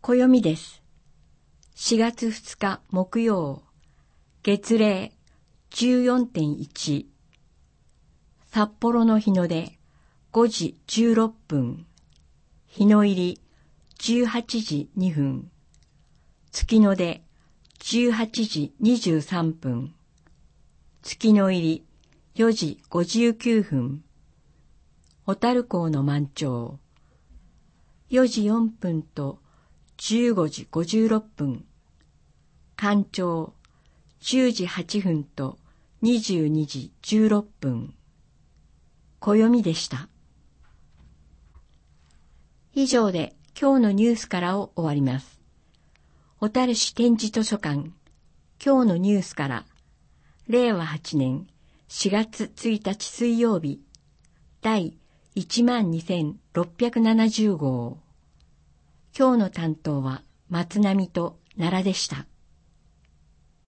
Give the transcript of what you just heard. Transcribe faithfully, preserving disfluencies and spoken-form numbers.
暦です。しがつふつか木曜、月齢 じゅうよんてんいち。札幌の日の出ごじじゅうろっぷん。日の入りじゅうはちじにふん。月の出じゅうはちじにじゅうさんぷん。月の入りよじごじゅうきゅうふん。小樽港の満潮よじよんぷんとじゅうごじごじゅうろっぷん。干潮じゅうじはっぷんとにじゅうにじじゅうろっぷん。暦でした。以上で今日のニュースからを終わります。小樽市展示図書館今日のニュースかられいわはちねんしがつついたち水曜日第いちまんにせんろっぴゃくななじゅうごう。今日の担当は松並と奈良でした。